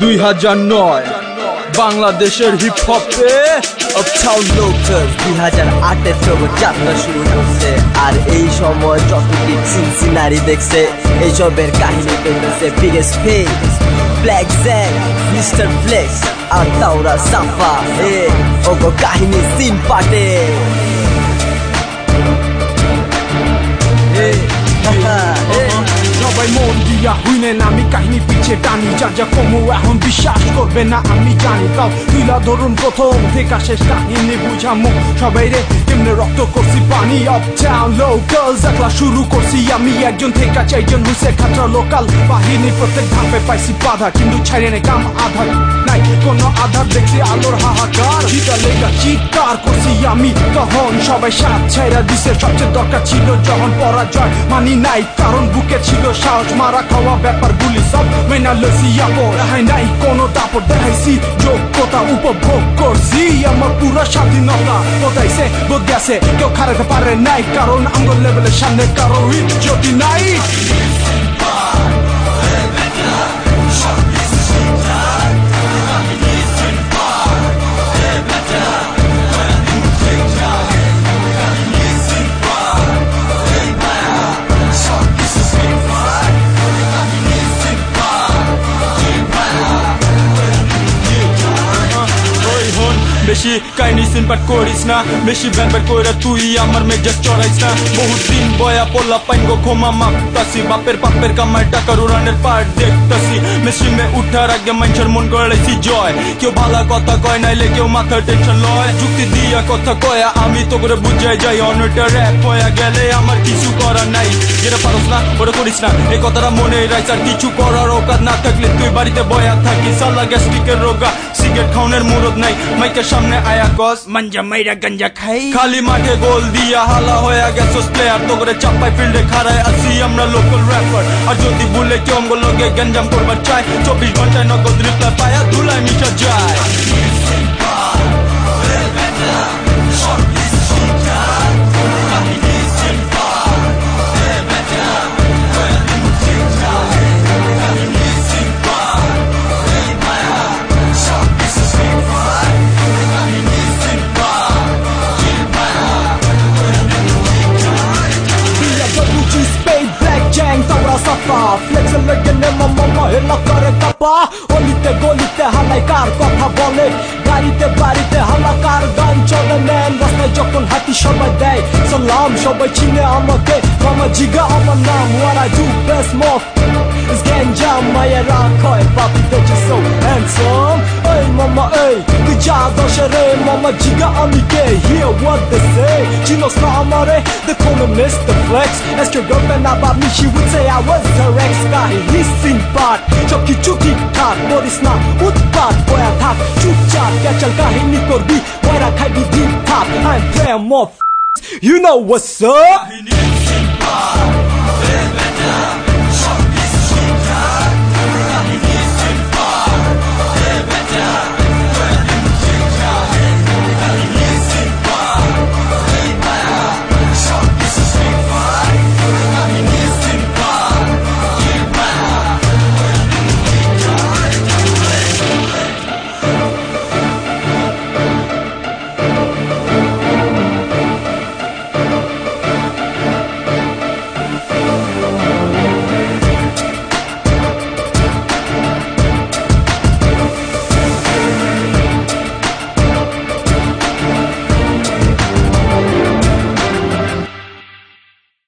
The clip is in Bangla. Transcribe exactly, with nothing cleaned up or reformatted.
দুই হাজার নয় বাংলাদেশের হিপ হপে আপটাউন লোকাল দুই হাজার আটের জগৎ যাত্রা শুরু করছে। আর এই সময় যতটি সিনসিনারি দেখছে এইসবের কাহিনী পেতেছে biggest face black jack mister flex আর তাওরা সাফা এ ওগো কাহিনী সিন পাটে সবাই মন দিয়া হুইনেন আমি কাহিনী পিছে টানি যার যা কমু এখন বিশ্বাস করবে না আমি জানি তাও তুইলা ধরুন প্রথম থেকে শেষ কাহিনী বুঝামু সবাই রে কেমনে রক্ত করছি পানি আপটাউন লোকাল যাত্রা শুরু করছি আমি একজন থেকে চারজন হুসে খাতরা লোকাল বাহিনী প্রত্যেক ধাপে পাইছি বাধা কিন্তু ছাইরে নে কাম আধার নাই কোনো আধার দেখছি আলোর হাহাকার জিতা লেগা চিৎকার করছি আমি তখন সবাই সাথ ছাইরা দিছে সবচেয়ে দরকার ছিল যখন পরাজয় মানি নাই কারণ বুকে ছিল সাহস মারা খাওয়া ব্যাপার গুলি সব মেনা লসি আপর হাই নাই কোনো দাপট দেখাইছি যোগ্যতা উপভোগ করছি আমার পুরো স্বাধীনতা কোথাইছে বদলাছে কেউ খারাতে পারে নাই কারণ আঙ্গুল লেভেলের সামনে কারো ইজ্জতি নাই বেশি কাহিনী সিনপাট করিস না বেশি ব্যানব্যাট কইরা তুই আমার মেজাজ চড়াইস না বহুত দিন বয়া পোলা পাইন গো ক্ষমা মাপতাছি বাপের পাপের কামাই টাকার উড়ানের পাট দেখতাছি মেশিনে উঠার আগে মানুষের মন গড়াইছি জয় কেউ ভালা কথা কয় নাইলে কেউ মাথার টেনশন লয় যুক্তি দিয়া কথা কয়া আমি তো করে বুঝাই যাই অনটা র্যাপ হয়ে গেলে আমার কিছু করার নাই যেটা পারস না ওটা করিস না এই কথাটা মনে রাইস আর কিছু করার ওকাত না থাকলে তুই বাড়িতে বয়া থাকিস সালা গ্যাস্ট্রিকের রোগা সিগারেট খাওয়ানোর মুরদ নাই মাইকের সামনে আয়া কস মাঞ্জা মাইরা গাঞ্জা খাই খালি মাঠে গোল দিয়া হালা হয়ে গেছস প্লেয়ার তো করে চাপাই ফিল্ডে খাড়ায় আসি আমরা লোকাল র্যাপার আর যদি ভুলে কেউ অঙ্গ লগে গঞ্জাম করবার চাই চব্বিশ ঘন্টায় নগদ রিপ্লাই পায়া ধুলায় মিশা যায় ফ্লেক্স লেগে নেমা মামা হেলা করে কাপা অলিতে গলিতে হালাই কার কথা বলে গাড়িতে বাড়িতে হালাকার গান চলে নেন রাস্তায় যখন হাঁটি সবাই দেয় সালাম সবাই চিনে আমাকে মামা জিগা আমার নাম what I do best more is ganja মায়েরা কয় পাপি দেখে so handsome এই মামা এই তুই যা দশে রে মামা জিগা আমি কে hear what they say চিনোস না আমারে they call me Mister Flex ask your girlfriend about me she would say I was her ex কাহিনী সিনপাট সব কিছু ঠিকঠাক করিস না উৎপাত বয়া থাক চুপচাপ ক্যাচাল কাহিনী করবি বয়রা খাইবি দিন থাক I'm playing more you know what's up